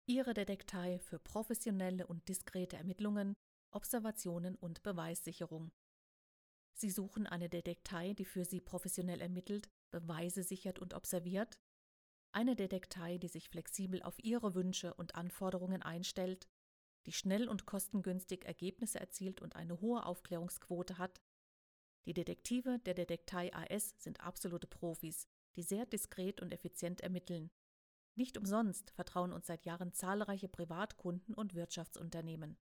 Ihre Detektei für professionelle und diskrete Ermittlungen, Observationen und Beweissicherung. Sie suchen eine Detektei, die für Sie professionell ermittelt, Beweise sichert und observiert? Eine Detektei, die sich flexibel auf Ihre Wünsche und Anforderungen einstellt, die schnell und kostengünstig Ergebnisse erzielt und eine hohe Aufklärungsquote hat? Die Detektive der Detektei AS sind absolute Profis, die sehr diskret und effizient ermitteln. Nicht umsonst vertrauen uns seit Jahren zahlreiche Privatkunden und Wirtschaftsunternehmen.